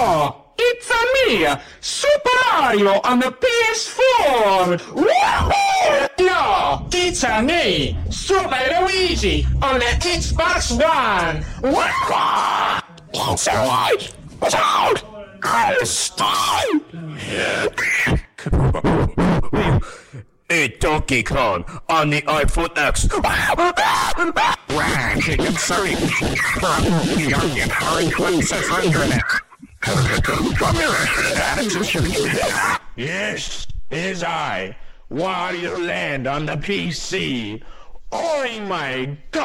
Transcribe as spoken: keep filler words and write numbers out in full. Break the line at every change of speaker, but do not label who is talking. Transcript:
Oh, it's a me, Super Mario on the P S four! Woohoo! No, it's a me, Super Luigi on the Xbox One! Woohoo! It's a light! Watch out! I'll style!
Hey, Donkey Kong on the iPhone X.
I'm sorry.
Yes, it's I, Wario Land on the P C. Oh my God!